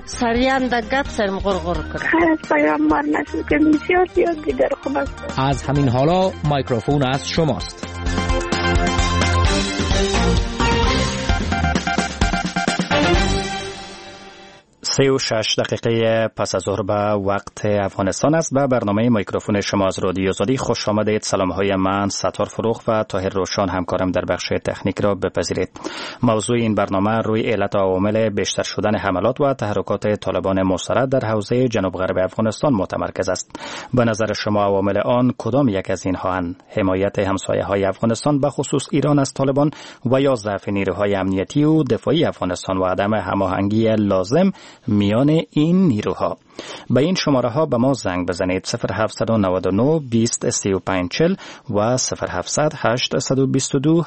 سریعا در گپ سرم غرغر کنم. خیلی پیامبر نشد که بسیار دیگر خوب است. از همین حالا میکروفون از شماست. 36 دقیقه پس از ظهر به وقت افغانستان است. به برنامه میکروفون شما از رادیو آزادی خوش آمدید. سلام های من ستار فروغ و طاهر روشان همکارم در بخش تکنیک را بپذیرید. موضوع این برنامه روی علت و عوامل بیشتر شدن حملات و تحرکات طالبان مسلح در حوزه جنوب غرب افغانستان متمرکز است. به نظر شما عوامل آن کدام یک از اینها اند؟ حمایت همسایه های افغانستان به خصوص ایران از طالبان و یا ضعف نیروهای امنیتی و دفاعی افغانستان و عدم هماهنگی لازم میان این نیروها؟ به این شماره ها به ما زنگ بزنید 0799 20 35 40 و 0700 822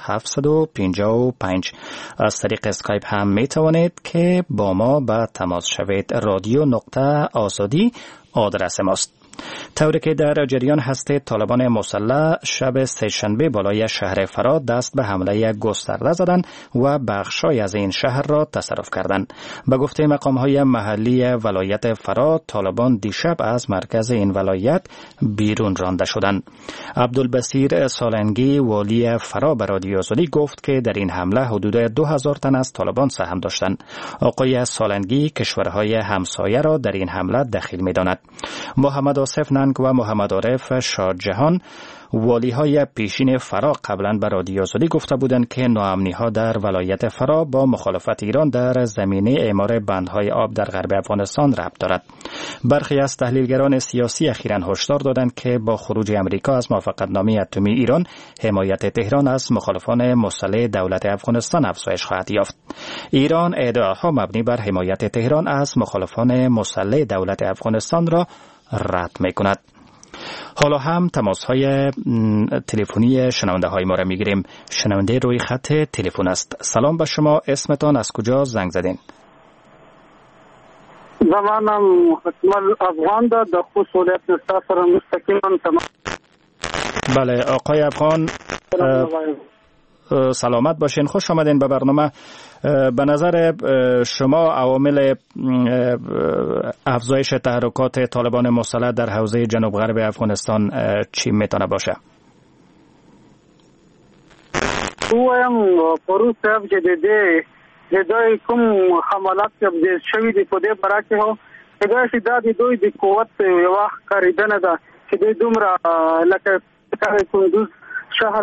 755. از طریق اسکایپ هم می توانید که با ما به تماس شوید. radio.azadi آدرس ماست. طوری که در جریان هستید، طالبان مسلح شب سه‌شنبه بالای شهر فرا دست به حمله گسترده زدند و بخشای از این شهر را تصرف کردند. به گفته مقام‌های محلی ولایت فرا، طالبان دیشب از مرکز این ولایت بیرون رانده شدند. عبدالبصیر سالنگی والی فرا به رادیو آزادی گفت که در این حمله حدود 2000 تن از طالبان سهم داشتند. آقای سالنگی کشورهای همسایه را در این حمله دخیل می‌داند. محمد آصف ننگ و محمد عارف شاهجهان والی های پیشین فرا قبلا به رادیو آزادی گفته بودند که ناامنی ها در ولایت فرا با مخالفت ایران در زمینه اعمار بندهای آب در غرب افغانستان ربط دارد. برخی از تحلیلگران سیاسی اخیراً هشدار دادند که با خروج امریکا از موافقتنامه اتمی ایران، حمایت تهران از مخالفان مسلح دولت افغانستان افزایش خواهد یافت. ایران ادعاها مبنی بر حمایت تهران از مخالفان مسلح دولت افغانستان را رد می‌کند. حالا هم تماس‌های تلفنی شنونده های ما را می‌گیریم. شنونده روی خط تلفن است. سلام به شما، اسمتان، از کجا زنگ زدین؟ زمانم حکمل افغان دا در خصوصیت نستافر مستقیما تمام. بله آقای افغان، سلامت باشین، خوش آمدین به برنامه. به نظر شما عوامل افزایش تحرکات طالبان مسلح در حوزه جنوب غرب افغانستان چی میتونه باشه؟ وایم پروس صاحب چې د دوی کوم حملات چې شوي دي په دې برعکس هو دا د دوی د قوت یو ښکارېدنه ده چې دوی دومره لکه کندوز شهر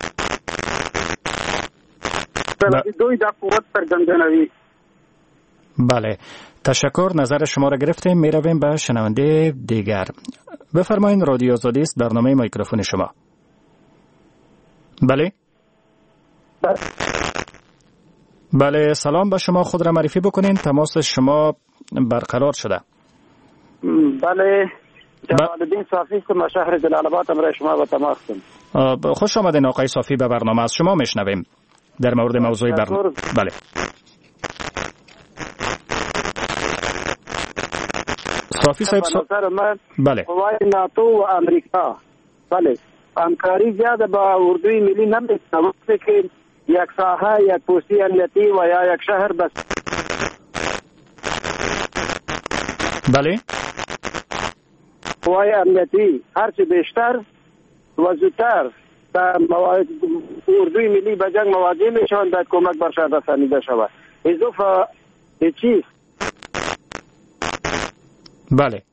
دوی دا قوت سرګردانوي. بله، تشکر، نظر شما را گرفتیم. می رویم به شنونده دیگر. بفرمایید، رادیو آزادی است، برنامه میکروفون شما. بله بله، سلام به شما، خود را معرفی بکنین، تماس شما برقرار شده. بله، جلال الدین صافی هستم، شهر جلال آباد. امروز شما با تماس هستم. خوش آمدین آقای صافی، به برنامه از شما میشنویم در مورد موضوع برنامه. بله صافی صاحب، بله قوای ناتو و امریکا بله همکاری زیاده با اردوی ملی نمی‌کنه که یک ساحه، یک پستی امنیتی و یا یک شهر بس. بله قوای امنیتی هرچی بیشتر و زودتر در اردوی ملی به جنگ مواجه میشوند، باید کمک برشان رسانیده شود. اضافه چیست؟ بله،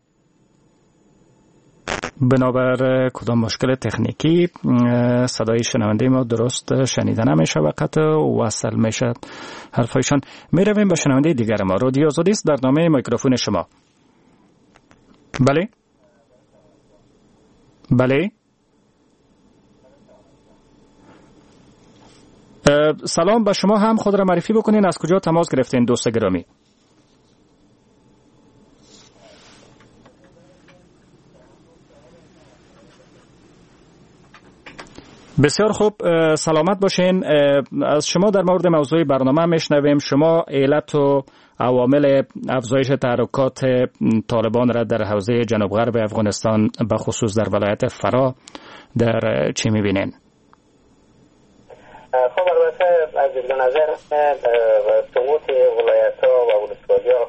بنابر کدام مشکل تکنیکی صدای شنونده ما درست شنیده نمیشه و قطع وصل میشه حرفایشان. میرویم به شنونده دیگر ما. رادیو آزادی است، برنامه میکروفون شما. بله بله، سلام به شما هم، خود را معرفی بکنین، از کجا تماس گرفتین دوست گرامی؟ بسیار خوب، سلامت باشین. از شما در مورد موضوع برنامه میشنویم. شما علت و عوامل افزایش تحرکات طالبان را در حوزه جنوب غرب افغانستان به خصوص در ولایت فرا در چی میبینین؟ خب البته از نظر سقوط ولایت‌ها و ولسوالی‌ها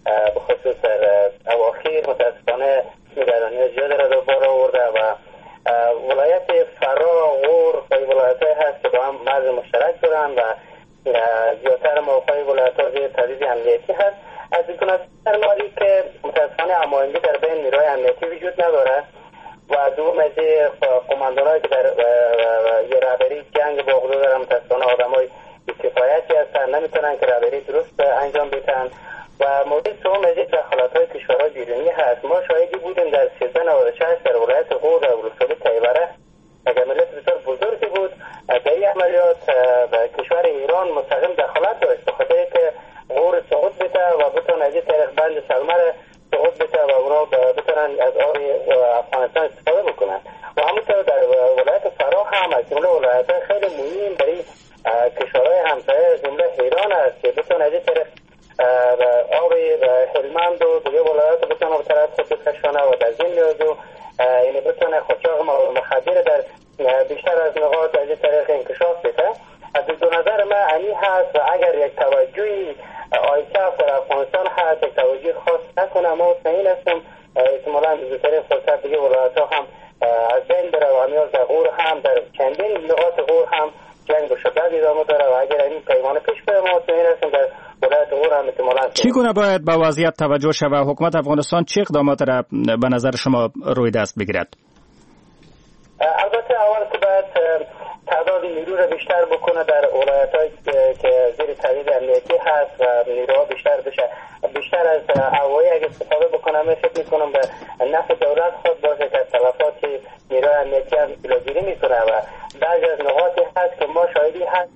به خصوص در اواخیر متاسفانه نگرانی زیادی را به بار آورده و ولایت فرا، غور و ولایت‌های هست که با هم مرز مشترک دارن و زیادتر موقعی ولایت‌ها زیر تهدید امنیتی هست. از این گونه مالی که متاسفانه هماهنگی در بین نیروهای امنیتی وجود نداره و دوم از قماندانایی که در یه رهبری جنگ با غرور دارن متاسفانه آدمای بی‌کفایتی هستن، نمیتونن که رهبری درست انجام بدن. و مورد سوم از دخالت‌های کشورهای بیرونی هست. ما شاهدی بودیم در 1396 در ولایت غور و ولسوالی تیبره یک عملیات بسیار بزرگی بود. در این عملیات کشور ایران مستقیم دخالت داشت به خاطر که غور سقوط بده و بتونه از این طریق بند سلمه سقوط بده و اونا بتونن از آب افغانستان استفاده بکنن. و همونطور در ولایت فرا هم از جمله ولایت‌های خیلی مهم برای کشورهای همسایه جمله ایران است که بتونه از این طریق آب هلمند و دیگه ولایات بتونه به طرف خود بکشانه و در زین نیازو یعنی بتونه خودچاق مخدر در بیشتر از نقاط از این طریق انکشاف بده. از دو نظر من انی هست و اگر یک توجهی آیکف در افغانستان هست یک توجه خاص نکنه ما مطمئن هستم احتمالاً به طریق فرصت دیگه ولایت ها هم از بین بره و همیاز در غور هم در چندین نقاط غور هم جنگ به شدت ادامه داره و اگر این پیمان پیش بره ما مطمئن هستم در ولایت غور هم احتمالاً چگونه باید به وضعیت توجه شود؟ حکومت افغانستان چه اقدامات را به نظر شما روی دست بگیرد؟ البته اول که باید تعداد نیرو را بیشتر بکنه در ولایت‌هایی که زیر تهدید امنیتی هست و نیروها بیشتر بشه، بیشتر از هوایی اگه استفاده بکنه. من فکر میکنم به نفع دولت خود باشه که تلفات نیروهای امنیتی هم جلوگیری میکنه و بعضی از نقاطی هست که ما شاهدی هست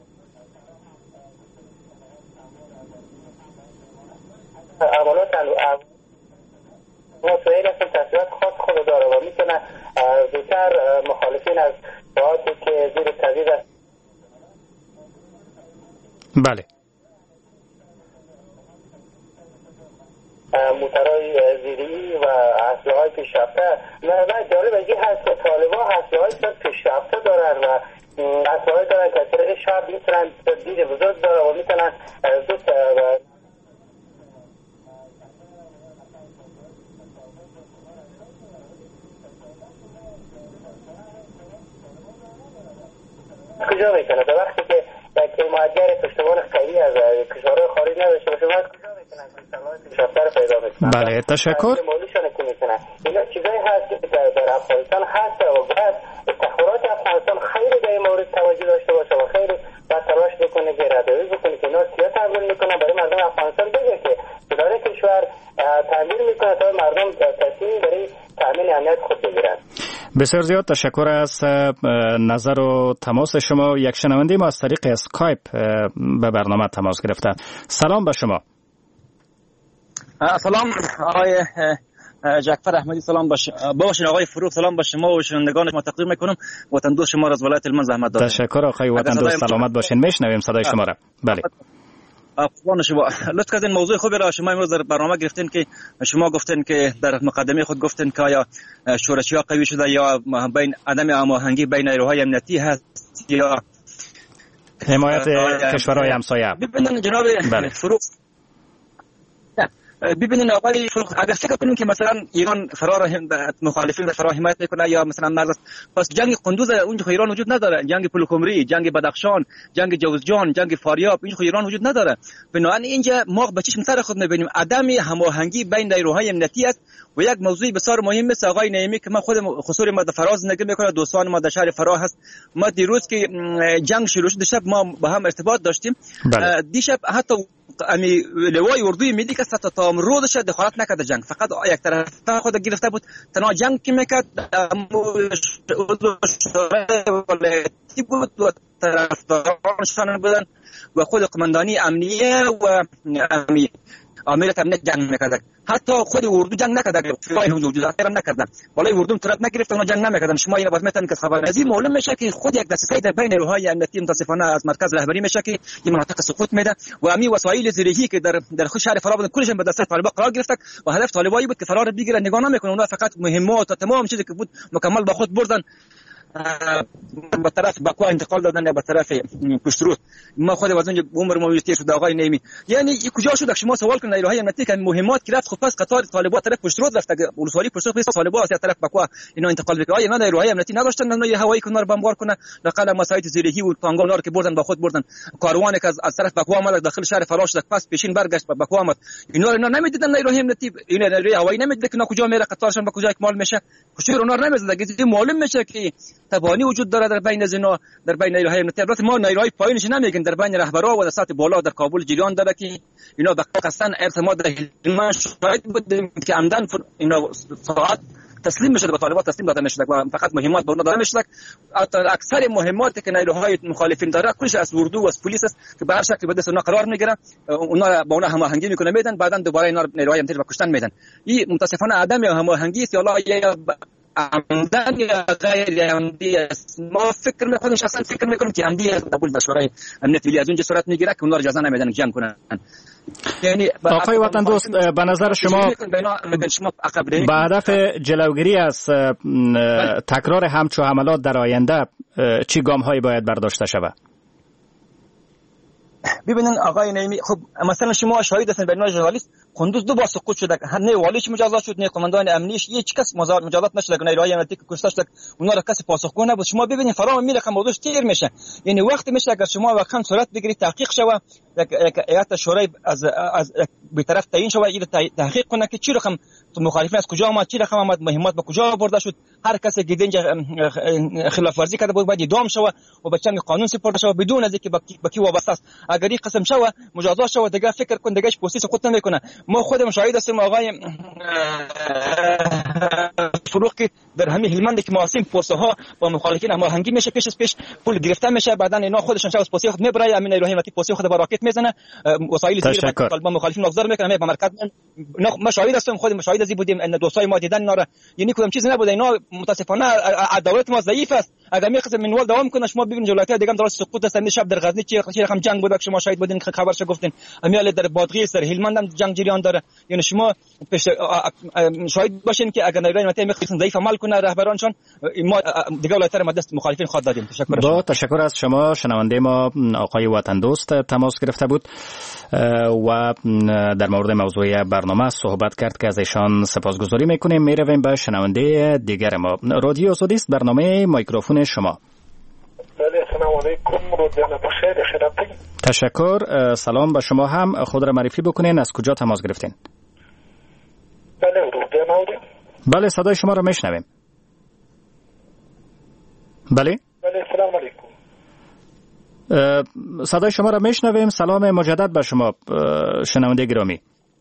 عملات مسائل هستن تاثیرات خاص خود داره و میتونه زودتر مخالفین از جهاتی که زیر تهدید است بله موترهای زیری و اسلحه‌های پیشرفته. من جالب از این هست که طالبان اسلحه‌های پیشرفته دارن و اسلحه‌ای دارن که از طریق شب میتونن دید بزرگ داره و میتونن زود کجا میکنه در وقتی که یک معجر پشتوان خیلی از کشورهای خارج نداشته باشه باید کجا میکنن که پیشرفته رو پیدا میکنن. بله تشکر. اینا چیزایی هست که در افغانستان هست و باید تحولات افغانستان خیلی در این مورد توجه داشته باشه و خیلی باید تلاش بکنه که ردیابی بکنه که اینا سیاست تحول میکنن برای مردم افغانستان بگه که اداره کشور تعمیر میکنه تا مردم تصمیم برای تامین امنیت خود بگیرن. بسیار زیاد تشکر از نظر و تماس شما. یک شنونده ما از طریق اسکایپ به برنامه تماس گرفتن. سلام به شما. سلام آقای جعفر احمدی، سلام باشین آقای فروغ، سلام به شما و شنوندگان شما تقدیم میکنم. وطن دوست شما را از ولایت هلمند زحمت دادم. تشکر آقای وطن دوست، سلامت باشین. میشنویم صدای شما را. بله قربان شما. لطف کردین موضوع خوبی را شما امروز در برنامه گرفتین که شما گفتین که در مقدمه خود گفتین که آیا شورشی‌ها قوی شده یا بین عدم هماهنگی بین نیروهای امنیتی هست یا حمایت کشورهای همسایه. ببینید جناب فروغ، ببینید آقای فروغ، اگر فکر کنیم که مثلا ایران فرار مخالفین را فرار حمایت میکنه یا مثلا مرز، پس جنگ قندوز اونجا ایران وجود نداره، جنگ پلوکمری، جنگ بدخشان، جنگ جوزجان، جنگ فاریاب اینجا ایران وجود نداره. بنابراین اینجا ما به چشم سر خود میبینیم عدم هماهنگی بین نیروهای امنیتی است و یک موضوع بسیار مهم است. آقای نعیمی که ما خود خصوصی ما در فراز زندگی میکنه، دوستان ما در شهر فرا هست، ما دیروز که جنگ شروع شد شب ما با هم ارتباط داشتیم. دیشب حتی امی لوای اردوی ملی که تا امروزش دخالت نکرد جنگ، فقط یک طرف خود گرفته بود، تنها جنگ که میکرد ولایتی بود و طرفدارانشان بودن و خود قماندانی امنیه و امیر امنیت جنگ میکرد. حتی خود اردو جنگ نکرد، فای وجود احترام نکردن، بالای اردو طرف نگرفت اونا جنگ نمیکردن. شما این باید میتونید که خبر از این معلوم میشه که خود یک دسته در بین نیروهای امنیتی متاسفانه از مرکز رهبری میشه که این مناطق سقوط میده و امی وسایل زیرهی که در خود شهر فرا بود کلشون به دست طالبان قرار گرفت و هدف طالبایی بود که فرار بگیرن، نگاه نمیکنن، اونا فقط مهمات و تمام چیزی که بود مکمل با خود بردن. به طرف بکوا انتقال دادن یا به طرف پشترود. ما خود از اونجا عمر ما ویستی شد آقای نعیمی. یعنی کجا شد که شما سوال کنید نیروهای امنیتی که مهمات گرفت خب پس قطار طالبان طرف پشترود رفت ولسوالی پشترود پس طالبان از طرف بکوا اینا انتقال بکنه. اینا نیروهای امنیتی نداشتن اینا هوایی کنار بمبار کنه داخل مساجد زیرهی و تانگا که بردن با خود بردن کاروانی که از طرف بکوا آمد داخل شهر فرار شد پس پیشین برگشت به بکوا آمد. اینا نمیدیدن نیروهای امنیتی اینا نیروهای هوایی نمیدیدن که کجا میره قطارشون به کجا اکمال میشه. کشور اونها نمیزدن که معلوم میشه که تبانی وجود داره در بین زنا در بین نیروهای امنیتی. البته ما نیروهای پایینش نمیگن در بین رهبرا و در سطح بالا در کابل جریان داره که اینا به قصدن ارتماد در هلمند شاهد بودیم که عمدن اینا ساعت تسلیم میشد به طالبان تسلیم داده میشد و فقط مهمات به اونها داده میشد. اکثر مهماتی که نیروهای مخالفین داره کلش از اردو و از پلیس است که به هر شکلی به دست اونها قرار میگیره اونها با اونها هماهنگی میکنه میدن بعدن دوباره اینا نیروهای امنیتی به کشتن میدن. این متاسفانه عدم هماهنگی است یا عمدن یا غیر عمدی است. ما فکر میکنیم شخصا فکر میکنیم که عمدی است. قبول مشورای امنیت ملی از اونجا صورت میگیره که اونها اجازه نمیدن جنگ کنن. یعنی آقای وطن دوست به نظر شما به هدف جلوگیری از تکرار همچو حملات در آینده چی گام هایی باید برداشته شود؟ ببینن آقای نعیمی خب مثلا شما شاهد هستین به عنوان ژورنالیست قندوز دو بار سقوط شده نه والیش مجازات شد نه قماندان امنیش هیچ کس مجازات نشد که نیروهای امنیتی کشته شد اونها را کسی پاسخگو نبود. شما ببینید فرام میره که موضوعش تیر میشه. یعنی وقتی میشه اگر شما واقعا صورت بگیرید تحقیق شوه یک هیئت شورای از به طرف تعیین شوه این تحقیق کنه که چی رقم مخالفین از کجا آمد چی رقم آمد مهمات به کجا برده شد هر کسی که اینجا خلاف ورزی کرده بود باید اعدام شوه و به چنگ قانون سپرده شوه بدون از اینکه به کی وابسته است. اگر این قسم شوه مجازات شوه دیگه فکر کن دیگه پستی سقوط نمیکنه. ما خودمون شاهد هستیم آقای فروغ که در همین هلمند که ما هستیم پوسته ها با مخالفین هماهنگی میشه پیش پول گرفته میشه بعدن اینا خودشون شب پوسته خود میبره همین نیروهای امنیتی پوسته خود با راکت میزنه وسایل زیر طالبان مخالفین افزار میکنه به مرکز. ما شاهد هستیم خودمون شاهد ازی بودیم ان دوستای ما دیدن اینا را یعنی کدام چیزی نبوده. اینا متاسفانه دولت ما ضعیف است. اگر می قسم منوال دوام کنه شما ببینید جلوتر دیگه درست سقوط است. شب در غزنی چه رقم جنگ بود که شما شاهد بودین که خبرش گفتین امیال در بادغیس در هلمند هم جنگ جریان داره. یعنی شما شاهد باشین که اگر نیروهای امنیتی میخواستن ضعیف عمل کنه رهبرانشان ما دیگه ولایت‌ها دست مخالفین خود دادیم. تشکر از شما. شنونده ما آقای وطن دوست تماس گرفته بود و در مورد موضوع برنامه صحبت کرد که از ایشان سپاسگزاری میکنیم. میرویم به شنونده دیگر ما. رادیو آزادی است، برنامه میکروفون شما. بله سلام علیکم. روزانه بخیر خیراتی. تشکر. سلام به شما هم. خود را معرفی بکنین از کجا تماس گرفتین؟ بله روزانه. بله صدای شما را میشنویم. بله سلام علیکم. صدای شما را میشنویم. سلام مجدد به شما شنونده گرامی.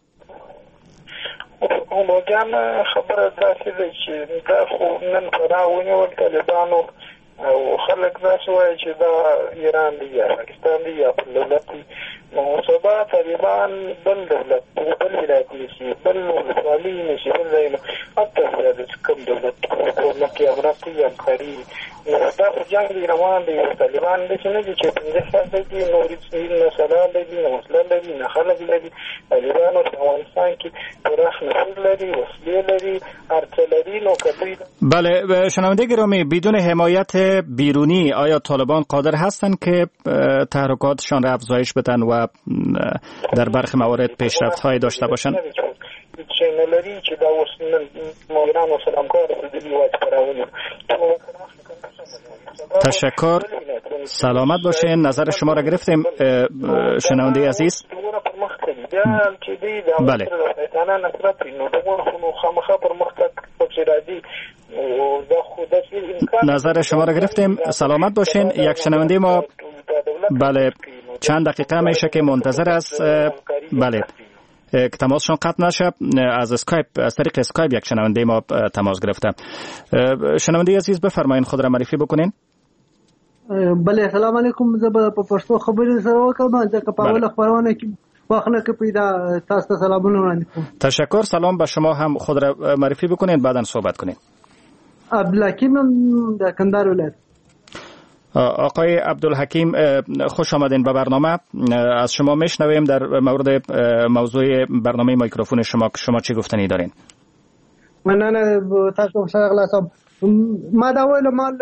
موجان خبر داسې دی چې دا خو نن پناه ونیول طالبانو او خلک داسې وایي چې دا ایران دی یا پاکستان دی یا بل دولت دی. نو سبا طالبان بل دولت بل ولایت نیسي بل ولسوالي نیسي بل ځای نه حتی د کوم دولت حکومت کې امراتي یا همکاري دا خو جنګ دی روان دی. طالبان داسې نه دي چې پنځه سال دی نورې نه سلا لري نه وسله لري نه خلک لري. طالبانو په افغانستان کې پراخ نفوذ لري وسلې لري هرڅه لري. نو کدی بله شنونده گرامی بدون حمایت بیرونی آیا طالبان قادر هستند که تحرکاتشان را افزایش بدن و در برخی موارد پیشرفت‌های داشته باشند؟ چینلری چې دا اوس نن ایران او سلامکار د دې واجب راوړي. تشکر. سلامت باشین. نظر شما را گرفتیم شنونده عزیز. بله نظر شما را گرفتیم. سلامت باشین. یک شنونده ما بله چند دقیقه میشه که منتظر است. بله که تماسشون قطع نشه. از طریق اسکایپ یک شنونده ما تماس گرفته. شنونده عزیز بفرمایید خود را معرفی بکنین. بله سلام علیکم. زه په پښتو خبرې سره وکړم ځکه په اوله خبرونه کې واخنه کې پیدا تاسو ته سلامونه وړاندې کوم. تشکر. سلام به شما هم. خود را معرفی بکنین بعداً صحبت کنین. عبدالحکیم در کندهار ولایت. آقای عبدالحکیم خوش آمدین به برنامه. از شما میشنویم در مورد موضوع برنامه میکروفون شما چی گفتنی دارین؟ مننه تاسو ښه غلاصم. ما دا ویل مال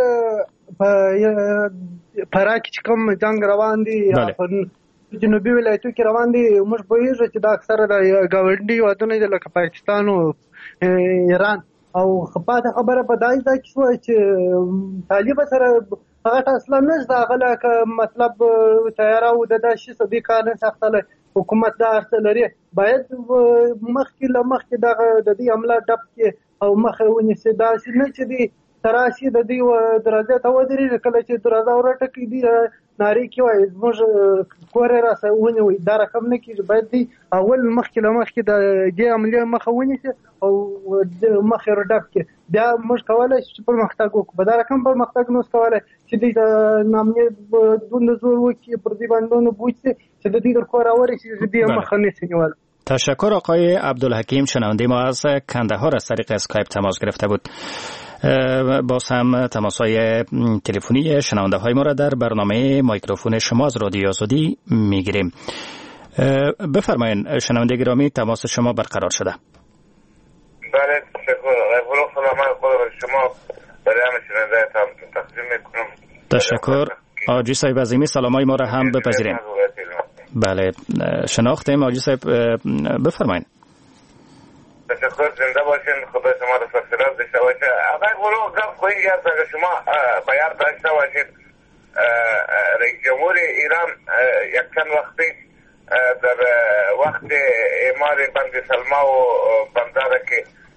په راکې چې کوم جنگ روان دي جنوبي ولایتو کې روان دي موږ پوهېږو چې دا اکثره د ګاونډي هېوادونه دي لکه پاکستان او ایران او پاتې خبره په دای ځای کې شوه چې طالب سره هغه اصلا نشته هغه لکه مطلب تیاره او د دا شي دې کار نه سختلی حکومت دا اړتیا لري باید مخکې له مخکې دغه د دې عمله ډب کې او مخه ونیسي داسې نه چې دې تراشي د دې درجه ته ودرېږي کله چې درجه ورټکي دي نارې کې وایي زموږ کور یې راسه ونیوئ دا رقم نه کېږي باید دی اول مخکې له مخکې د دې عملې مخه ونیسي او مخ یې ډب کړي بیا موږ کولی شو چې پرمختګ وکړو په دا رقم پرمختګ نه اوس کولی چې دوی د امنیت دومره زور وکړي پر دې بندونو بوځي چې د دې در کور راورسېږي چې دې مخه نشي نیولی. تشکر آقای عبدالحکیم. شنونده ما از کندهار از طریق اسکایپ تماس گرفته بود. باز هم تماس‌های تلفنی شنونده های ما را در برنامه میکروفون شما از رادیو آزادی میگیریم. بفرمایید شنونده گرامی تماس شما برقرار شده. بله تشکر. فروغ سلامت خود شما برای همه شنونده تقدیم میکنم. تشکر. آجی صاحب عظیمی سلامای ما را هم بپذیریم. بله شناختیم. آجی صاحب بفرمایید. تشکر. زنده باشین. خدا شما را سرسلام داشته باشه. آقای فروغ گفت خواهی است اگر شما بیان داشته باشید رئیس جمهور ایران یک چند وقتی در وقت اعمال بند سلما و بندر که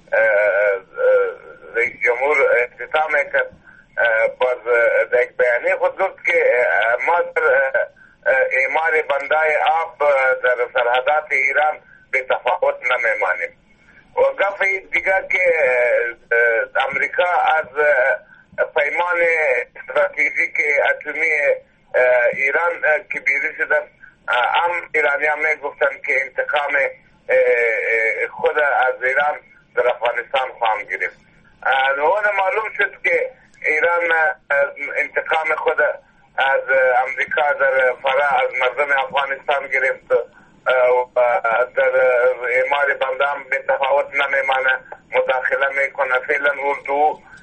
رئیس جمهور اختتام کرد باز در یک بیانیه خود گفت که ما در اعمال بندای آب در سرحدات ایران به تفاوت نمیمانیم و گفت دیگر که امریکا از پیمان استراتژیک اتمی ایران که بیرون شدن هم ایرانی هم گفتن که انتقام خود از ایران در افغانستان خواهم گرفت. اون معلوم شد که ایران انتقام خود از امریکا در فرا از مردم افغانستان گرفت و در اعمال بندام به تفاوت نمیمانه مداخله میکنه. فعلا اردو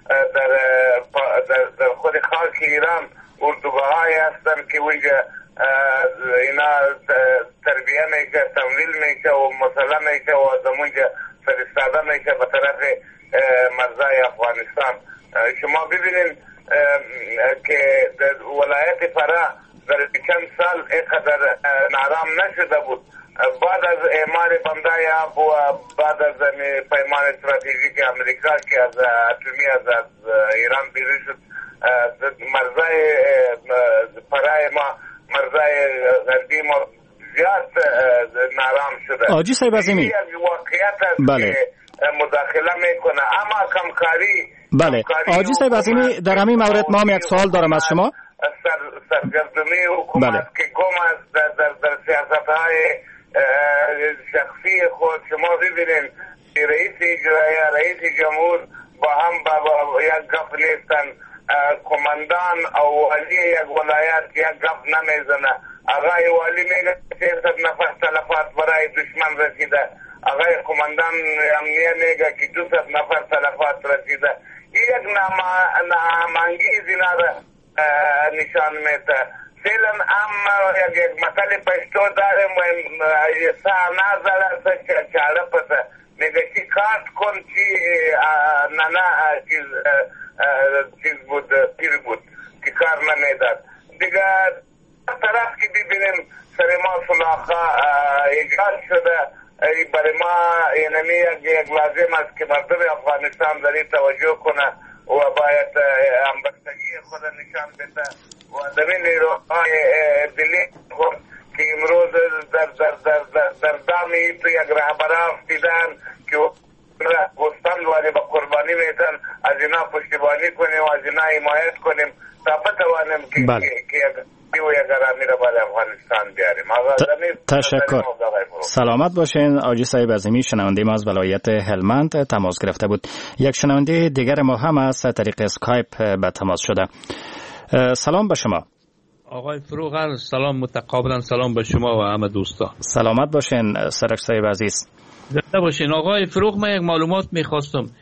در خود خاک ایران اردوگاهایی هستن که ویجا اینا تربیه میشه تمویل میشه و مسئله میشه و زمونجا فرستاده میشه به طرف مرزای افغانستان. شما ببینید که در ولایت فرا در چند سال اینقدر نارام نشده بود. بعد از اعمال بندای آب و بعد از پیمان استراتژیک امریکا که از اتمی از ایران بیرون شد مرزای فرای ما مرزای غربی ما زیاد نارام شده. آجی صاحب عظیمی یک واقعیت است بله. که مداخله میکنه اما کمکاری. بله آجی صاحب عظیمی در همین مورد ما هم یک سوال دارم از شما. سرگردمی حکومت بله. که گم است در سیاست های شخصی خود. شما ببینید رئیس اجرایی رئیس جمهور با هم با یک گپ نیستن. کماندان او والی یک ولایت یک گپ نمیزنه. آقای والی میگه 300 نفر تلفات برای دشمن رسیده. آقای کماندان امنیه میگه که 200 نفر تلفات رسیده. یک نامانگیز اینا را نشان میده. فعلا اما یک مثال پشتو داریم و سا نازل است چاره پسه میگه چی کارت کن چی نانا چیز بود پیر بود که کار نمیداد. دیگه طرف که ببینیم سر ما سلاخا ایجاد شده برای ما یعنی یک لازم است که مردم افغانستان داری توجه کنه و باید همبستگی خود نشان بده و در نیروهای دلی خود که امروز در دامی تو یک رهبر افتیدن که گستند ولی با قربانی میتن از اینا پشتیبانی کنیم و از اینا حمایت کنیم تا بتوانیم که یک رامی را برای افغانستان بیاریم. تشکر. سلامت باشین. آجی صاحب عظیمی شنونده ما از ولایت هلمند تماس گرفته بود. یک شنونده دیگر ما هم از طریق اسکایپ به تماس شده. سلام به شما آقای فروغ. سلام متقابلا سلام به شما و همه دوستا. سلامت باشین سرک صاحب عزیز. زنده باشین. آقای فروغ من یک معلومات میخواستم.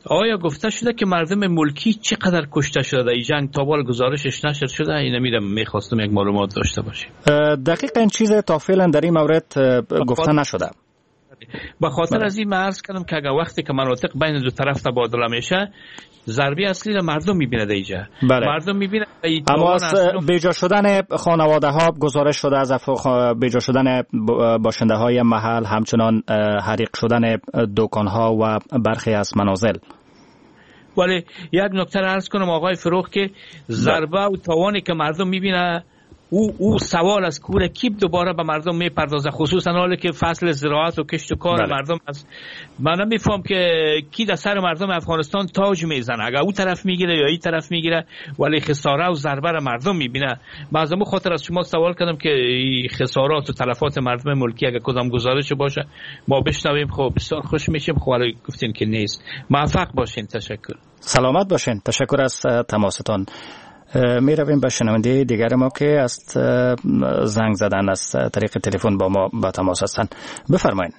آیا گفته شده که مردم ملکی چقدر کشته شده در این جنگ؟ تا حال گزارشش نشر شده؟ این میخواستم یک معلومات داشته باشیم. دقیقاً این چیز تا فعلا در این مورد گفته نشده. به خاطر از این عرض کردم که اگر وقتی که مناطق بین دو طرف تبادله میشه، ضربه اصلی را مردم میبینه دیجا. بله. مردم میبینه. اما بیجا شدن خانواده ها گزارش شده از بیجا شدن باشنده های محل، همچنان حریق شدن دکان ها و برخی از منازل. ولی یک نکته عرض کنم آقای فروغ که ضربه و تاوانی که مردم میبینه او سوال از کوره کیب دوباره به مردم میپردازه، خصوصا حالی که فصل زراعت و کشت و کار مردم است. من نمیفهم که کی در سر مردم افغانستان تاج میزنه، اگر او طرف میگیره یا این طرف میگیره، ولی خساره و ضربه را مردم میبینه. بعضی خاطر از شما سوال کردم که خسارات و تلفات مردم ملکی اگر کدام گزارش باشه ما بشنویم. خب بسیار خوش میشیم. خب ولی گفتین که نیست. موفق باشین. تشکر. سلامت باشین. تشکر از تماستان. می رویم به شنونده دیگر ما که از زنگ زدن از طریق تلفن با ما با تماس هستند. بفرمایید.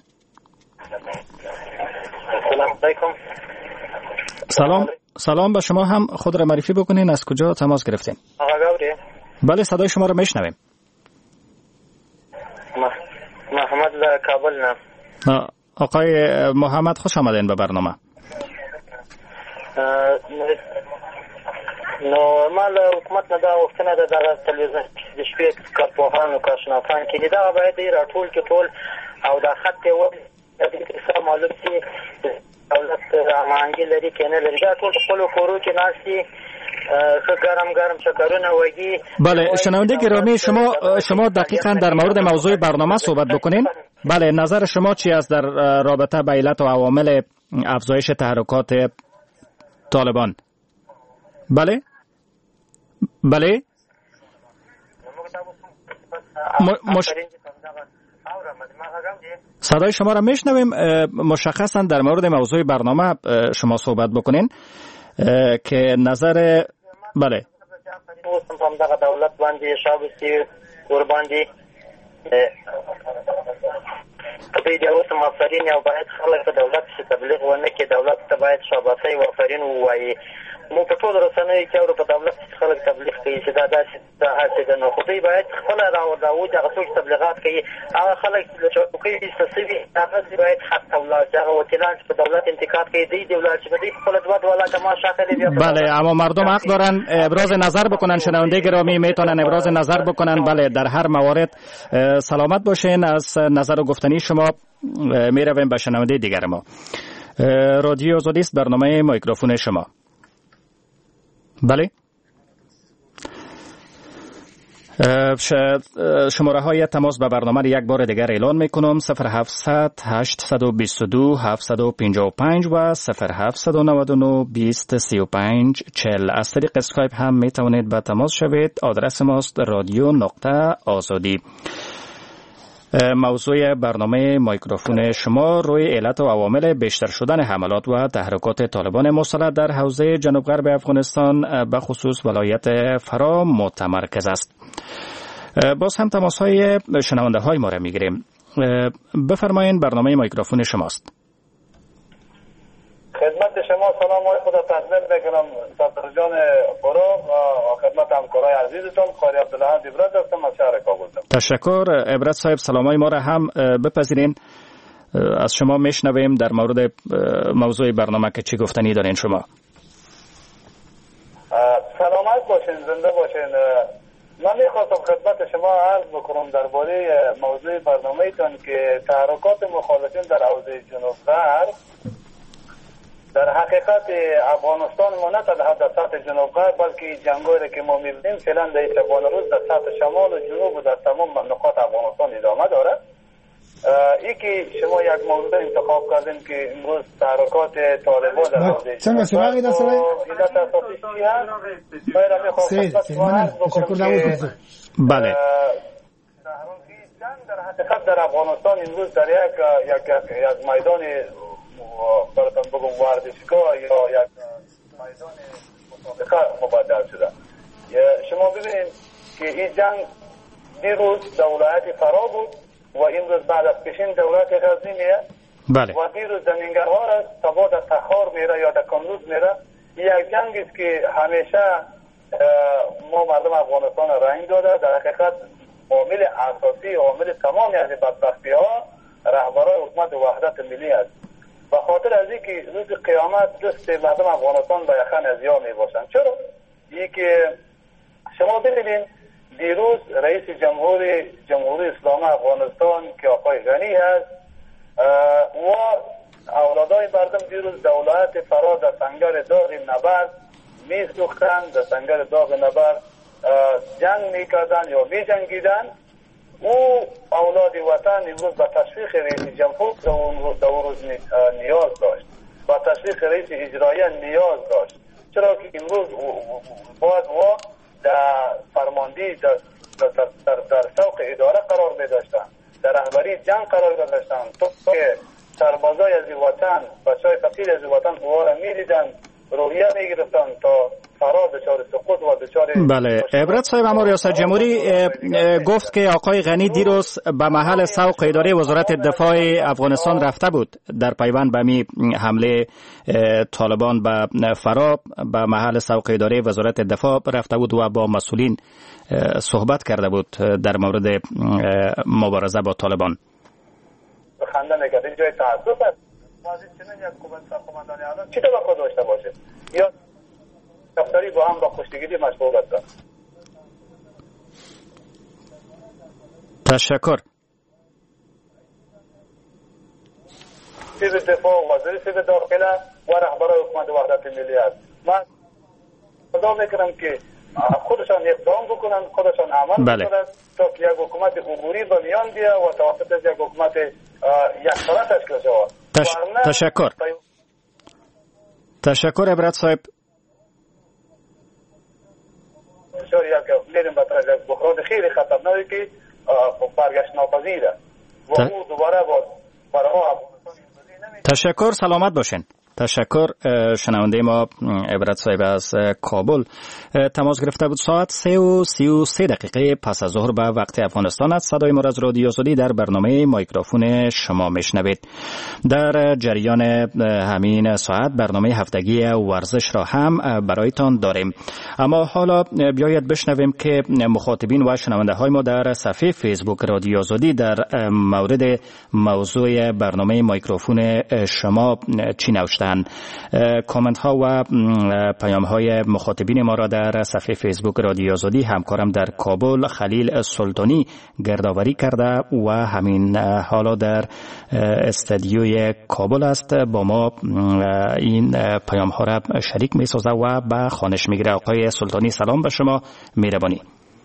سلام به شما هم. خود را معرفی بکنین، از کجا تماس گرفتین؟ بله صدای شما را میشنویم. محمد ز کابل. نه آقای محمد خوش آمدین به برنامه. نورمال حکومت نه دا وختونه د تلویزیون د شپې کارپوهانو کارشناسان کې دا باید راټول کې ټول او دا خط و د اقتصاد معلوم شي دولت امانګي لري کنه لري دا ټول خپل کورو کې ناشتي گرم شکرونه وگی. بله شنونده گرامی، شما دقیقاً در مورد موضوع برنامه صحبت بکنین. بله نظر شما چی است در رابطه با علت و عوامل افزایش تحرکات طالبان؟ بله صدای شما را میشنویم. مشخصا در مورد موضوع برنامه شما صحبت بکنین که نظر بله دولت باندې شابستی قربان دي کبه دی اوس مفرین او باید خلک دولت څخه تبلیغ ونه کې دولت ته باید شابستی و فرین وایي. مو په ټول رسنیو کې او په دولت خلک تبلیغ کوي چې دا هڅه ده، نو خو دوی باید خپل راوځو چې هغه څوک تبلیغات کوي هغه خلک چې کوي تسوي هغه باید حق اولاد هغه وکیلان چې په دولت انتقاد کوي دی دولت چې دوی خپل دوه ولا کما شاکلی بیا. بله اما مردم حق دارن ابراز نظر بکنن. شنونده گرامی میتونن ابراز نظر بکنن. بله در هر موارد. سلامت باشین. از نظر و گفتنی شما میرویم به شنونده دیگر ما. رادیو آزادی است، برنامه میکروفون شما. بله شماره های تماس به برنامه را یک بار دیگر اعلان میکنم: 0700 822 755 و 0799 20 35 40. از طریق اسکایپ هم میتوانید به تماس شوید. آدرس ماست radio.azadi. موضوع برنامه میکروفون شما روی علت و عوامل بیشتر شدن حملات و تحرکات طالبان مسلح در حوزه جنوب غرب افغانستان به خصوص ولایت فرا متمرکز است. باز هم تماس های شنونده های ما را میگیریم. بفرمایید برنامه میکروفون شماست. خدمت شما سلام و خدا تقدیم میکنم صدر جان فروغ و خدمت همکارای عزیزتون. قاری عبدالله عبرت هستم از شهر کابل. تشکر عبرت صاحب. سلامای ما را هم بپذیرین. از شما میشنویم در مورد موضوع برنامه که چی گفتنی دارین شما. سلامت باشین، زنده باشین. من میخواستم خدمت شما عرض بکنم درباره موضوع برنامه تان که تحرکات مخالفین در حوزه جنوب غرب در حقیقت افغانستان ما نه تنها در سطح جنوب غرب بلکه جنگایی که ما می‌بینیم فعلا در شبان روز در سطح شمال و جنوب و در تمام نقاط افغانستان ادامه داره. یکی شما یک موضوع انتخاب کردین که امروز تحرکات طالبان در حوزه چند مسئله در سوال علت اساسی چی هست؟ بله در حقیقت در افغانستان امروز در یک میدان براتون بگم ورزشگاه یا یک میدان مسابقه مبدل شده. شما ببینید که این جنگ دیروز در ولایت فرا بود و امروز بعد از پیشین دولت غزنیه بله. و دیروز زمینگرها را سبا در تخار میره یا در کندوز میره. یک جنگی است که همیشه ما مردم افغانستان رنگ داده. در حقیقت عامل اساسی، عامل تمامی از بدبختی ها رهبرای حکومت وحدت ملی است. به خاطر از اینکه روز قیامت دست مردم افغانستان به یخن از یا می باشند. چرا؟ این که شما ببینید دیروز رئیس جمهوری اسلامی افغانستان که آقای غنی است و اولادای مردم دیروز در ولایت فرا در سنگر داغ نبرد می سوختند، در سنگر داغ نبرد جنگ می کردن یا می جنگیدن. او اولاد وطن امروز به تشویق رئیس جمهور در اون روز نیاز داشت، به تشویق رئیس اجرایه نیاز داشت. چرا که امروز باید و در فرماندهی در سوق اداره قرار می داشتن، در رهبری جنگ قرار می داشتن، تو که سربازای از وطن، بچهای فقیر از وطن قوا را می دیدن، روحیه می گرفتن تا فرار دچار سقوط و دچار. بله. عبرت صاحب، اما ریاست جمهوری گفت که آقای غنی دیروز به محل سوق اداره وزارت دفاع افغانستان رفته بود در پیوند به می حمله طالبان به فرا. به محل سوق اداره وزارت دفاع رفته بود و با مسئولین صحبت کرده بود در مورد مبارزه با طالبان. خنده نکرد. این جای تعصب است. مازید چنین یک قماندان اعظم چی توقع داشته باشه؟ یا دفتری با هم با کشتیگیری مشغول است. تشکر. وزیر دفاع، وزیر داخله و رهبران حکومت وحدت ملی است. من خدا میکنم که خودشان اقدام بکنن، خودشان عمل بکنن تا که یک حکومت عبوری به میان بیه و توسط از یک حکومت یک ساله تشکیل شود. تشکر. تشکر عبرت صاحب. میریم به طرف یک بحران خیلی خطرناکی که برگشت ناپذیره و او دوباره برای تشکر. سلامت باشین. تشکر. شنونده ما عبرت صاحب از کابل تماس گرفته بود. ساعت 3:33 پس از ظهر به وقت افغانستان است. صدای ما از رادیو آزادی در برنامه مایکروفون شما میشنوید. در جریان همین ساعت برنامه هفتگی ورزش را هم برایتان داریم. اما حالا بیایید بشنویم که مخاطبین و شنونده های ما در صفحه فیسبوک رادیو آزادی در مورد موضوع برنامه مایکروفون شما چی نوشتند. کامنت ها و پیام های مخاطبین ما را در صفحه فیسبوک رادیو آزادی همکارم در کابل خلیل سلطانی گردآوری کرده و همین حالا در استودیوی کابل است. با ما این پیام ها را شریک می سازه و به خوانش می گیره. آقای سلطانی سلام به شما، مهربانی.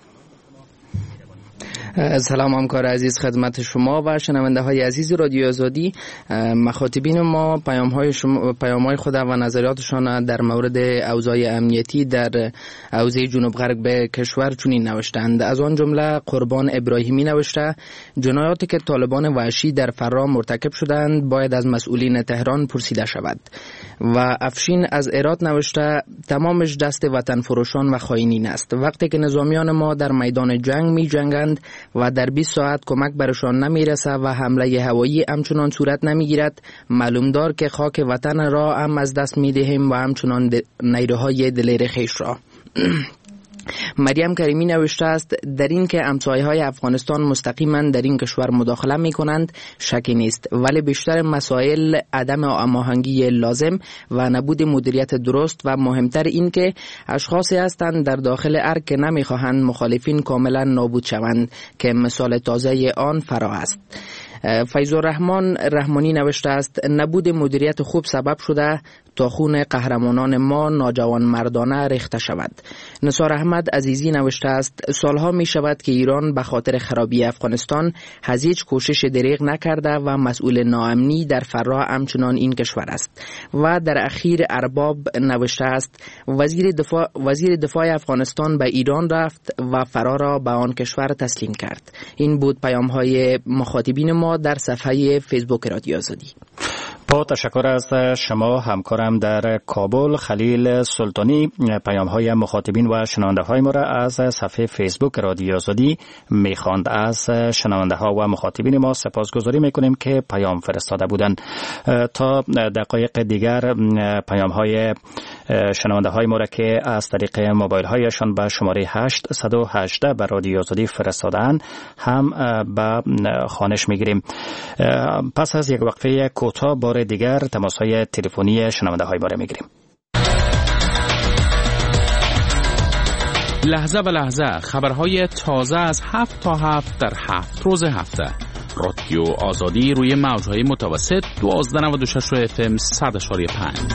سلام همکار عزیز خدمت شما و شنونده های عزیز رادیو آزادی. مخاطبین ما پیام های خود و نظریاتشان در مورد اوضاع امنیتی در حوزه جنوب غرب کشور چنین نوشتند. از آن جمله قربان ابراهیمی نوشته جنایاتی که طالبان وحشی در فرا مرتکب شدند باید از مسئولین تهران پرسیده شود. و افشین از هرات نوشته تمامش دست وطن فروشان و خائنین است. وقتی که نظامیان ما در میدان جنگ می جنگند و در 20 ساعت کمک برشان نمیرسه و حمله هوایی همچنان صورت نمیگیرد، معلوم دار که خاک وطن را هم از دست میدهیم و همچنان نیروهای دلیر خیش را. مریم کریمی نوشته است در این که همسایه‌های افغانستان مستقیما در این کشور مداخله می‌کنند شکی نیست، ولی بیشتر مسائل عدم هماهنگی لازم و نبود مدیریت درست و مهمتر این که اشخاصی هستند در داخل ارگ که نمی‌خواهند مخالفین کاملا نابود شوند که مثال تازه آن فرا است. فیض‌الرحمن رحمانی نوشته است نبود مدیریت خوب سبب شده تا خون قهرمانان ما ناجوان مردانه ریخته شود. نثار احمد عزیزی نوشته است سالها می شود که ایران به خاطر خرابی افغانستان هیچ کوشش دریغ نکرده و مسئول ناامنی در فرا همچنان این کشور است. و در اخیر ارباب نوشته است وزیر دفاع افغانستان به ایران رفت و فرا را به آن کشور تسلیم کرد. این بود پیام های مخاطبین ما در صفحه فیسبوک رادیو آزادی. با تشکر از شما همکارم در کابل خلیل سلطانی. پیام های مخاطبین و شنونده های ما را از صفحه فیسبوک رادیو آزادی میخواند. از شنونده ها و مخاطبین ما سپاسگزاری میکنیم که پیام فرستاده بودند. تا دقایق دیگر پیام های شنونده های ما را که از طریق موبایل هایشان به شماره 818 به رادیو آزادی فرستادند هم به خوانش میگیریم. پس از یک وقفه کوتاه بار دیگر تماس های تلفنی شنونده های ما را میگیریم. لحظه به لحظه خبرهای تازه از 7 تا 7 در 7 روز هفته. رادیو آزادی روی موجهای متوسط 1296 FM 100.5.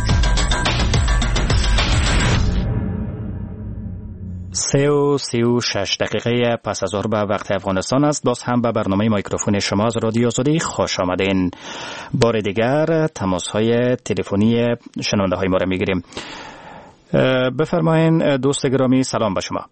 36 دقیقه پس از ظهر به وقت افغانستان است. باز هم به برنامه میکروفون شما از رادیو آزادی خوش آمدین. بار دیگر تماس های تلفنی شنونده های ما را میگیریم. بفرمایین دوست گرامی، سلام به شما.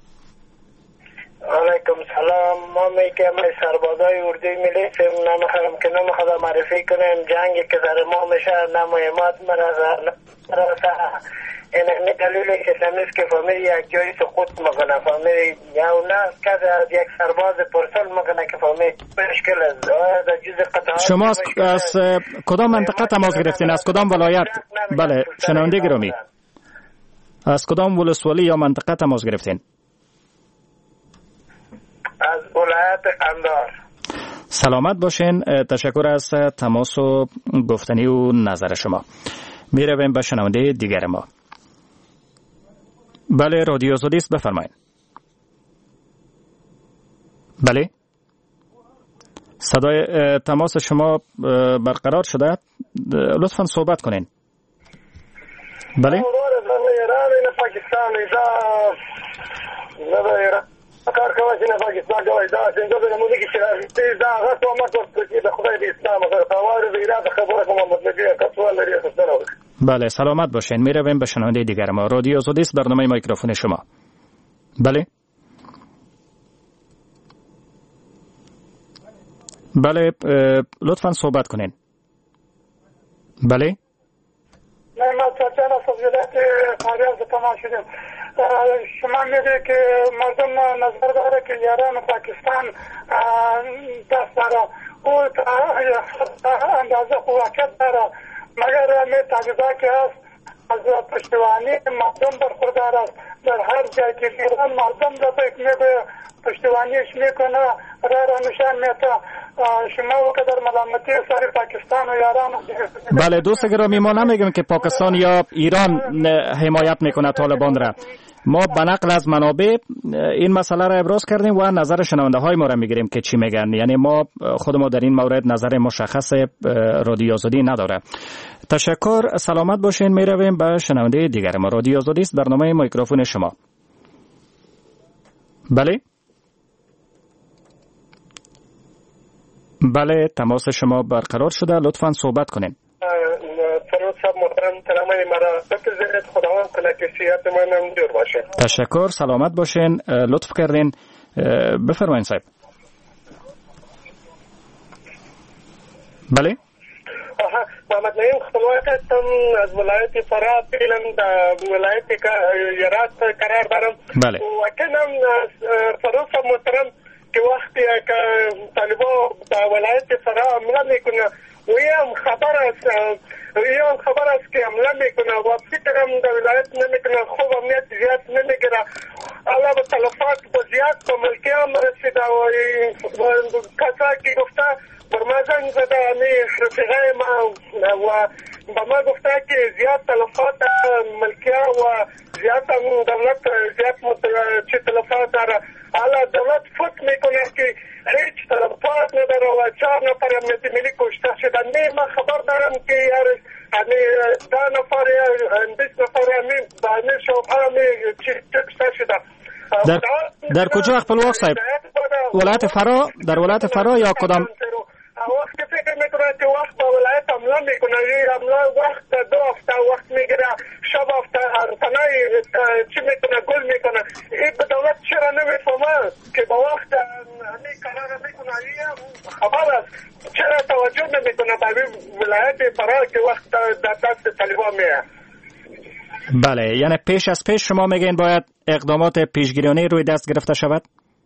علیکم سلام. ما میگم سربازای اردوی ملی نمیخوام که نمیخواد معرفی کنیم جنگی که در ما میشه نمایمات مرسه این دلیلی که سمیست که فامیل یک جایی سقوط مکنه فامیل یا نه کسی از یک سرباز پرسل مکنه که فامیل مشکل است. در جز قطعات شما از کدام منطقه تماس گرفتین؟ از کدام ولایت؟ بله شنونده گرامی، از کدام ولسوالی یا منطقه تماس گرفتین؟ از ولایت اندار. سلامت باشین. تشکر از تماس و گفتنی و نظر شما. میرویم به شنونده دیگر ما. بله رادیو آزادی است، بفرمایید. بله صدای تماس شما برقرار شده، لطفا صحبت کنین. بله پاکستان کار کوي چې پاکستان کوي دا څنګه به موږ کې چې دا هغه څه ما کوي د خدای د اسلام او قوانین د ایران خبره کوم مطلب کتوال لري خسته. بله سلامت باشین. میرویم به شنونده دیگر ما. رادیو آزادی است، برنامه میکروفون شما. بله بله لطفا صحبت کنین. بله ما تاچانا فضیلت فاریاب تمام شدیم. شما میگه که مردم نظر داره که یاران پاکستان دست داره او اندازه قوت داره مگر می تاجزا که هست از پشتوانی مردم برخوردار است. در هر جای که ایران مردم در میگه پشتوانیش میکنه را نشان میده. شما وقدر ملامتی سر پاکستان و یاران. بله دوست گرامی، ما نمیگیم که پاکستان یا ایران حمایت میکنه طالبان را. ما به نقل از منابع این مسئله را ابراز کردیم و نظر شنونده های ما را میگیریم که چی میگن. یعنی ما خود ما در این مورد نظر مشخص رادیو آزادی نداره. تشکر، سلامت باشین. میرویم به شنونده دیگر ما. رادیو آزادی است، برنامه میکروفون شما. بله بله تماس شما برقرار شده، لطفا صحبت کنین. فرود صاحب محترم تلمای مرا بپذیرید، خداوند کنه که صحت من دور باشه. تشکر، سلامت باشین، لطف کردین. بفرمایید صاحب. بله محمد نعیم خپلواک هستم از ولایت فراه، فعلا در ولایت هرات قرار دارم. بله وکنم فرود صاحب محترم که وقتی که طالبا در ولایت فراه حمله میکنه ویم خبر است که حمله میکنه و فکرم در ولایت نمیکنه، خوب امنیت زیاد نمیگیره، علاوه تلفات زیاد به ملکی هم رسیده و کسا که گفته بر ما زنگ زده رفیقه ما و به ما گفته که زیاد تلفات ملکیه و زیاد دولت زیاد تلفات داره. حالا دولت فکر میکنه که هیچ تلفات نداره و 4 نفر امنیت ملی کشته شدن. من خبر دارم که یار 10 نفر 20 نفر به شوقه کشته شده. در کجا خپلواک صاحب؟ ولایت فراه؟ در ولایت فراه یا کدام؟ وقتی فکر میکنه که وقت با ولایت حمله میکنه، حمله وقت 2 هفته وقت میگیره، شب افته هر تنای چی میکنه گل میکنه. این به دولت چرا نمیفهمه که با وقت همی قرار میکنه این خبر است. چرا توجه نمیکنه به ولایت فرا که وقت در دست طالبان میه. بله، یعنی پیش از پیش شما میگین باید اقدامات پیشگیرانه روی دست گرفته شود؟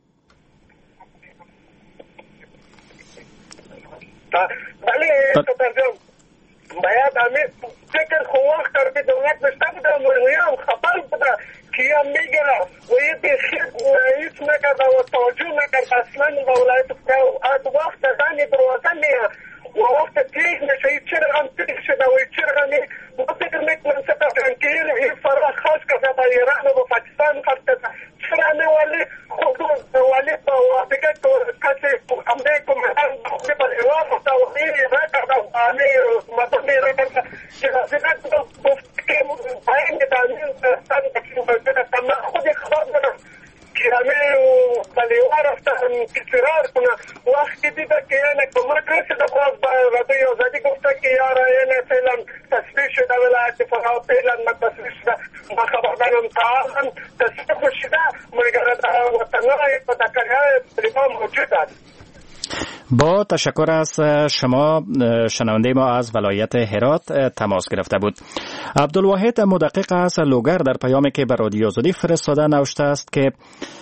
بله ترجم باید همین فکر خو وقت در دولت نشته بوده و خبر بوده که هم میگره و یه بیخیر هیچ نکرده و توجه نکرده اصلا به ولایت فرا وقت دانی دروازه میه و وقت تیغ میشه این چرا هم تیغ شده و این چرا هم ما فکر میکنم سپه که این فرا خاص کرده با ایران و پاکستان کرده چرا همه ولی خود ولی با دیگه کسی امده کمهن بخوری با ایران و توقیر ایران کرده و همه مدن ایران کرده که دیگه گفت که باید دانیم دستان بکنم من خودی خبر دارم که همه بلیوه رفتن کسرار کنه وقتی دیده که یعنی کمک رسیده باز با رادیو آزادی گفته که یارا یعنی فعلا تصویر شده ولایت فرا فعلا من تصویر شده ما خبر دارم تعالم تصویر شده مگره در وطنهای و دکرهای طالبان موجود است. با تشکر از شما. شنونده ما از ولایت هرات تماس گرفته بود. عبدالواحد مدقق از لوگر در پیامی که به رادیو آزادی فرستاده نوشته است که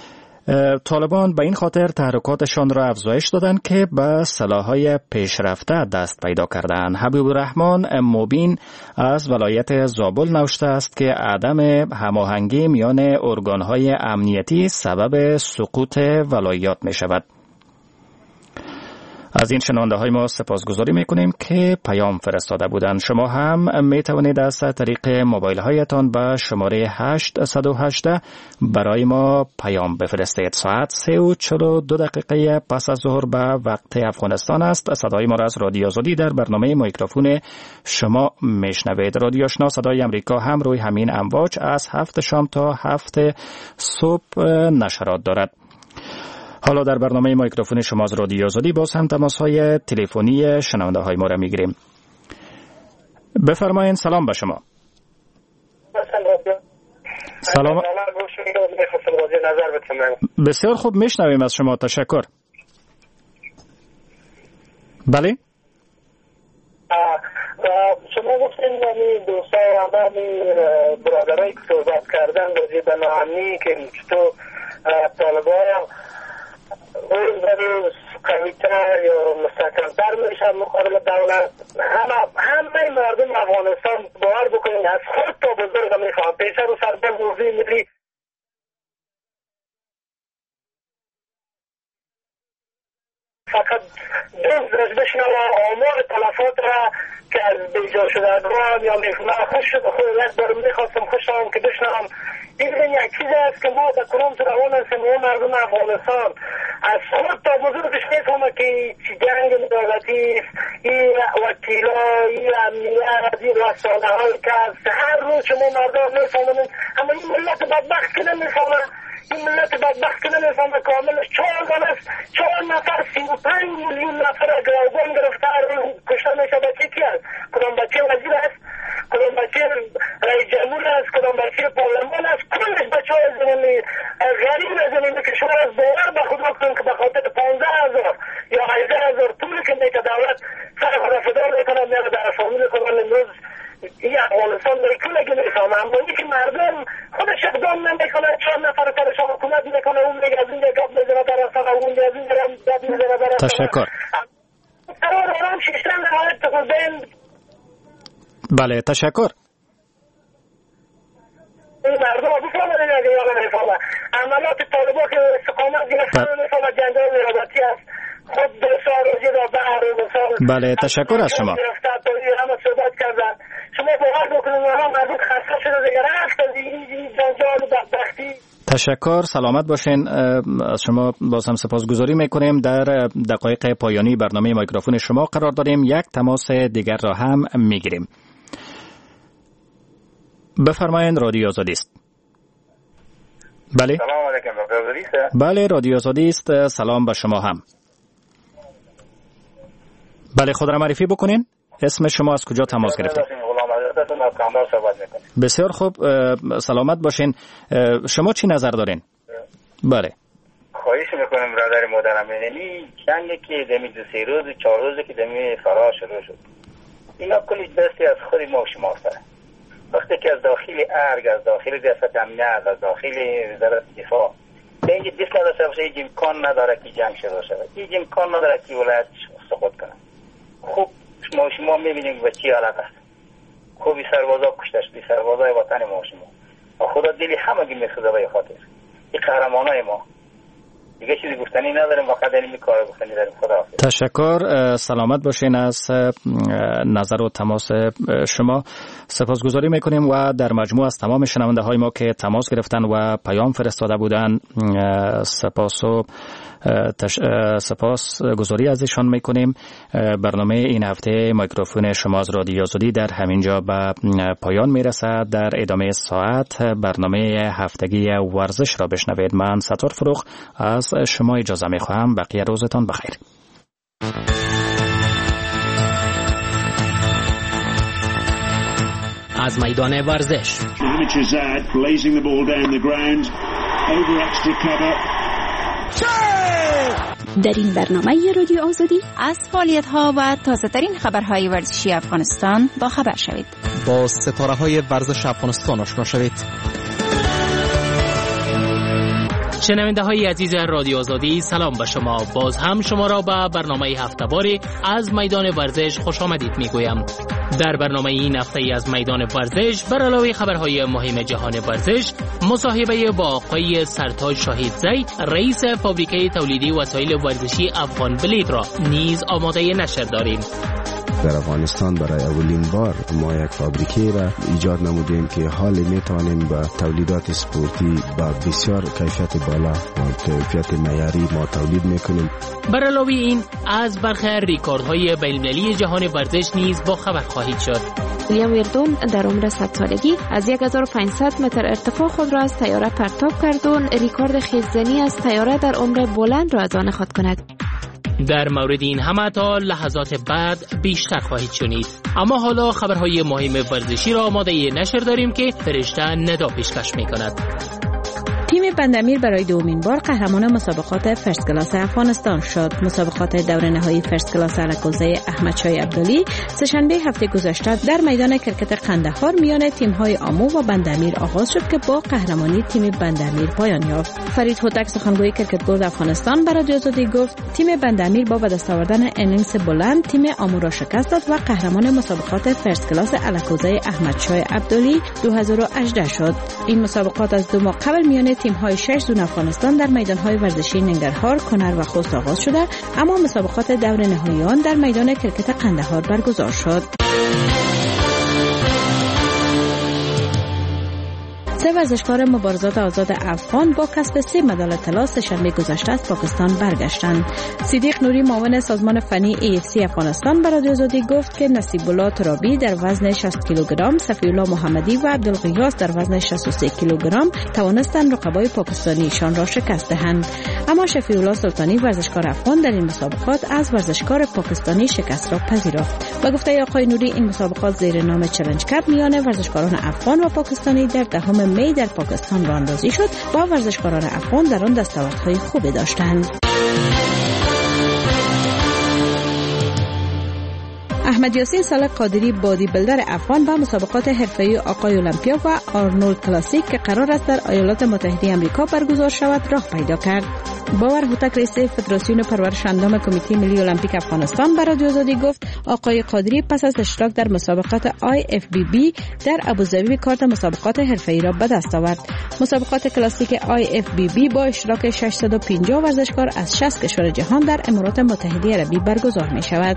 طالبان به این خاطر تحرکاتشان را افزایش دادند که به سلاح‌های پیشرفته دست پیدا کردند. حبیب الرحمن مبین از ولایت زابل نوشته است که عدم هماهنگی میان ارگان‌های امنیتی سبب سقوط ولایات می شود. از این شنونده های ما سپاسگزاری میکنیم که پیام فرستاده بودند. شما هم میتوانید از طریق موبایل هایتان به شماره 818 برای ما پیام بفرستید. ساعت 3:42 پس از ظهر به وقت افغانستان است. صدای ما را از رادیو آزادی در برنامه میکروفون شما میشنوید. رادیو آشنا صدای امریکا هم روی همین امواج از 7 شام تا 7 صبح نشرات دارد. حالا در برنامه میکروفون شما از رادیو آزادی باز هم تماس‌های تلفنی شنونده های ما را میگیریم. بفرمایید. سلام به شما. سلام. بسیار خوب میشنویم از شما. تشکر. بله. شما گفتین یعنی دوستای همه برادرایی که صحبت کردن راجع به ناامنی که تو طالبان روز قوی‌تر یا مستحکم‌تر میشن مقابل دولت. همه مردم افغانستان باور بکنید از خود تا بزرگ میخوام پیشتر و سرباز موضوع ملی فقط دوست بشنوه آمار تلفات را که از بیجا شدگان یا میخواه خوش شد خودت برم میخواستم خوشم که بشنوم. این یک چیز است که ما در کنم تو روان هستیم و مردم افغانستان از خود تا بزرگش میفهمه که جنگ دولتی است. این وکیلا این امنیت این رسانه های که هر روز شما مردم میفهمن اما این ملت بدبخت که نمیفهمه. این ملت بدبخت که نمیفهمه کاملش 4 است 4 نفر 35 میلیون نفر گروگان گرفته کشته میشه. بچه کی است؟ کدام بچه وزیر است؟ کدام بچه رئیس جمهور است؟ کدام بچه پارلمان است؟ کلش بچه های زمینی غریب زمینی کشور است. باور به خدا کنیم که به خاطر 15,000 یا 18,000 پولی که میگه دولت سر خدا فدا میکنه میگه در فامیل خودم امروز این افغانستان در کلگی میفهمه. اما این که مردم خودش اقدام نمیکنه 4 نفر سرشان حکومت میکنه اون میگه از این گپ میزنه در اصلا اون از این گپ میزنه در اصلا. تشکر. قرار آرام شیشتن نهایت تقدیم. بله تشکر. این مردم ها بفهمه دیگه یا نمیفهمه. عملات طالبا که استقامت گرفتن نمیفهمه جنگل نیابتی است. خود بسار روزی را بحر و بسار. بله تشکر از شما. همه صحبت کردن. شما باور بکنید ها مردم خسته شده دیگه رفت از این جنجال و بدبختی. تشکر. سلامت باشین. از شما باز هم سپاسگزاری میکنیم. در دقایق پایانی برنامه میکروفون شما قرار داریم. یک تماس دیگر را هم میگیریم. بفرمایید. رادیو آزادی است. بله. سلام علیکم. رادیو آزادی است. بله رادیو آزادی است. سلام به شما هم. بله خود را معرفی بکنین. اسم شما از کجا تماس گرفتید؟ غلام حضرت مدت ناکامل صحبت میکنیم. بسیار خوب، سلامت باشین. شما چی نظر دارین؟ بله. خواهش میکنم برادر محترم، یعنی جنگی که دمی 2-3 روز 4 روزه که دمی فرا شروع شد، اینا کلی دستی از خود ما و شما است. وقتی که از داخل ارگ، از داخل ریاست امنیت، از داخل وزارت دفاع اینجا دست نداشته باشه، هیچ امکان نداره که جنگ شروع شود، هیچ امکان نداره که ولایت سقوط کنه. خوب شما میبینید به چی حالت است. خوبی سربازا کشته شد، سربازای وطن ما شما و خدا دلی همگی میسوزه به خاطر این قهرمانای ما. دیگه چیزی گفتنی نداریم، فقط این کار گفتنی داریم. خداحافظ. تشکر، سلامت باشین. از نظر و تماس شما سپاسگزاری میکنیم و در مجموع از تمام شنونده های ما که تماس گرفتن و پیام فرستاده بودن سپاس گذاری ازشان میکنیم. برنامه این هفته میکروفون شما از رادیو آزادی در همینجا به پایان میرسد. در ادامه ساعت برنامه هفتگی ورزش را بشنوید. من ستار فروغ از شما اجازه میخواهم. بقیه روزتان بخیر. از میدان ورزش در این برنامه رادیو آزادی از فعالیت‌ها و تازه‌ترین خبرهای ورزشی افغانستان با خبر شوید. با ستاره‌های ورزش افغانستان آشنا شوید. شنونده های عزیز رادیو آزادی، سلام به شما. باز هم شما را به برنامه هفته‌واری از میدان ورزش خوش آمدید میگویم. در برنامه این هفته از میدان ورزش بر علاوه خبرهای مهم جهان ورزش، مصاحبه با آقای سرتاج شاهدزی، رئیس فابریکه تولیدی وسایل ورزشی افغان بلید را نیز آماده نشر داریم. در افغانستان برای اولین بار ما یک فابریکه را ایجاد نمودیم که حال میتوانیم با تولیدات سپورتی با بسیار کیفیت بالا و کیفیت معیاری ما تولید میکنیم. بر علاوه این از برخی ریکوردهای بین‌المللی جهان ورزش نیز با خبر خواهید شد. ویلیام ویردون در عمر 100 سالگی از 1500 متر ارتفاع خود را از طیاره پرتاب کرد و ریکورد خیزنی از طیاره در عمر بلند را از آن خود کند. در مورد این همه تا لحظات بعد بیشتر خواهید شنید. اما حالا خبرهای مهم ورزشی را آماده نشر داریم که فرشته ندا پیشکش می‌کند. تیم بندامیر برای دومین بار قهرمان مسابقات فرست کلاس افغانستان شد. مسابقات دور نهایی فرست کلاس الکوزه احمد شاه عبدلی سه‌شنبه هفته گذشته در میدان کرکت قندهار میان تیم‌های آمو و بندامیر آغاز شد که با قهرمانی تیم بندامیر پایان یافت. فرید هوتک سخنگوی کرکت بورد افغانستان برای رادیو آزادی گفت تیم بندامیر با به دست آوردن انینگز بلند تیم آمو را شکست داد و قهرمان مسابقات فرست کلاس الکوزه احمد شاه عبدلی 2018 شد. این مسابقات از 2 ماه قبل میان تیم‌های 6 زون افغانستان در میدان‌های ورزشی ننگرهار، کنر و خوست آغاز شده، اما مسابقات دور نهایی آن در میدان کرکت قندهار برگزار شد. 3 ورزشکار مبارزات آزاد افغان با کسب 3 مدال طلا سه‌شنبه گذشته از پاکستان برگشتند. صدیق نوری معاون سازمان فنی AFC افغانستان برای رادیو آزادی گفت که نصیب الله ترابی در وزن 60 کیلوگرم، صفی الله محمدی و عبدالغیاث در وزن 63 کیلوگرم توانستند رقبای پاکستانیشان را شکست دهند. اما شفیع الله سلطانی ورزشکار افغان در این مسابقات از ورزشکار پاکستانی شکست را پذیرفت. با گفته آقای نوری این مسابقات زیر نام چالش کپ میان ورزشکاران افغان و پاکستانی در 10 می در پاکستان راه اندازی شد و ورزشکاران افغان در آن دستاوردهای خوبی داشتند. احمد یاسین صالح قادری بادی بلدر افغان با مسابقات حرفه‌ای آقای المپیا و آرنولد کلاسیک که قرار است در ایالات متحده آمریکا برگزار شود راه پیدا کرد. باور هوتک رئیس فدراسیون پرورش اندام کمیته ملی المپیک افغانستان برای رادیو آزادی گفت آقای قادری پس از اشتراک در مسابقات IFBB در ابوظبی کارت مسابقات حرفه‌ای را به دست آورد. مسابقات کلاسیک IFBB با اشتراک 650 ورزشکار از 60 کشور جهان در امارات متحده عربی برگزار می شود.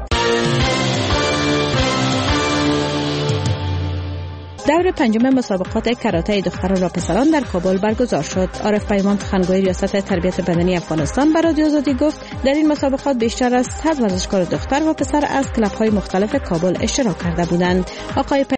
دور 5 مسابقات کاراته دختران و پسران در کابل برگزار شد. عارف پیمان سخنگوی ریاست تربیت بدنی افغانستان برای رادیو آزادی گفت در این مسابقات بیشتر از 100 ورزشکار دختر و پسر از کلب‌های مختلف کابل اشتراک کرده بودند. آقای